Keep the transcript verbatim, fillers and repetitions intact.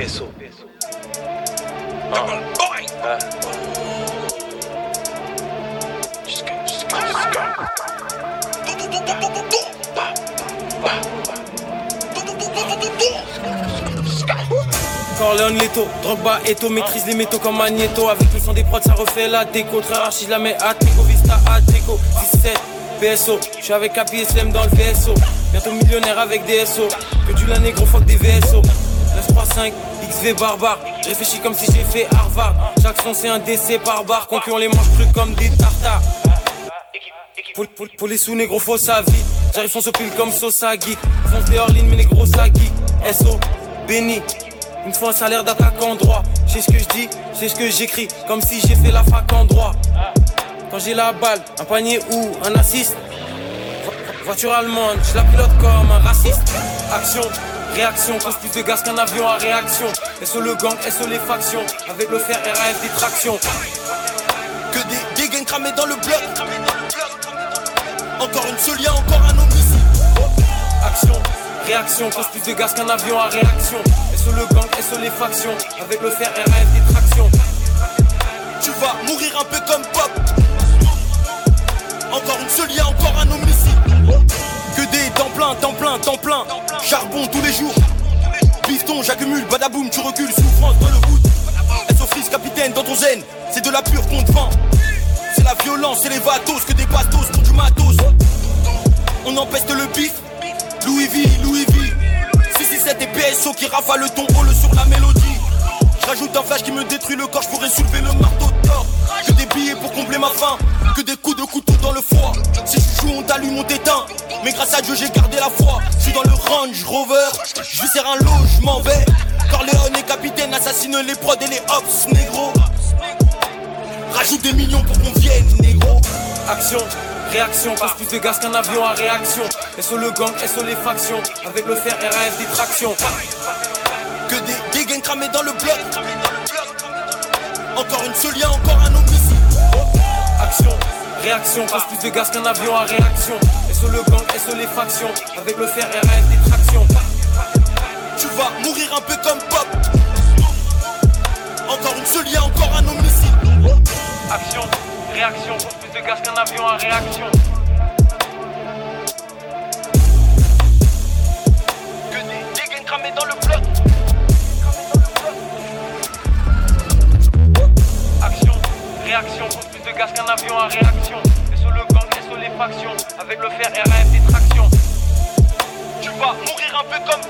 P S O. Double boy. Jusqu'à, jusqu'à, jusqu'à. Corleone, Leto, Drogba, Eto, maîtrise les métaux comme Magneto. Avec le son des prods, ça refait la déco. Très rare, si je la mets à Teco, Vista, à Teco. dix-sept, P S O, j'suis avec A P S M dans le V S O. Bientôt millionnaire avec des S O. Que du la négro, fuck des V S O. neuf trois cinq, X V barbare. J'réfléchis comme si j'ai fait Harvard. Chaque son c'est un décès par barre. Concurrents les mange crus comme des tartares. Pour, pour, pour les sous négro, faut sa vie. J'arrive sans au pile comme Sosa Geek. Fonce des hors-lignes, mais négro ça geek. S O, béni. Il me faut un salaire d'attaquant droit. J'ai ce que je dis, j'ai ce que j'écris. Comme si j'ai fait la fac en droit. Quand j'ai la balle, un panier ou un assist. Voiture allemande, je la pilote comme un raciste. Action, réaction, cause plus de gaz qu'un avion à réaction. S O le gang, S O les factions. Avec le fer, R A F des tractions. Que des dégaines cramés dans le bloc. Encore une seule, y'a encore un homicide. Action, réaction, cause plus de gaz qu'un avion à réaction. S O le gang, S O les factions. Avec le fer, R A F des tractions. Tu vas mourir un peu comme Pop. Encore une seule, y'a encore un homicide. Que des temps plein, temps plein, temps plein. Charbon tous les jours. Bifton, j'accumule, badaboum, tu recules, souffrance dans le wood. S O fils, capitaine dans ton zen. C'est de la pure qu'on te vend. C'est la violence, c'est les vatos, que des bastos pour du matos. On empeste le bif. Louis V, Louis V. six six sept et P S O qui rafale ton rôle sur la mélodie. J'rajoute un flash qui me détruit le corps, j'pourrais soulever le marteau d'or. Que des billets pour combler ma faim, que des coups de couteau dans le foie. Si je joue on t'allume, on t'éteint. Mais grâce à Dieu j'ai gardé la foi. J'suis dans le Range Rover, j'vais serrer un lot, j'm'en vais. Corleone et capitaine assassinent les prods et les ops, négro. Rajoute des millions pour qu'on vienne, négro. Action, réaction, passe plus de gaz qu'un avion à réaction. S O le gang, S O les factions. Avec le fer, R A F des tractions. Que des dégaines cramés dans le bloc. Encore une seule, y'a encore un homicide. Action, réaction, passe plus de gaz qu'un avion à réaction. S O le gang, S O les factions. Avec le fer, R A F des tractions. Tu vas mourir un peu comme Pop. Encore une seule, y'a encore un homicide. Action, réaction, passe plus de gaz qu'un avion à réaction. Que des dégaines cramés dans le bloc. Action, réaction, passe plus de gaz qu'un avion à réaction. S O le gang, S O les factions. Avec le fer, R A F des tractions. Tu vas mourir un peu comme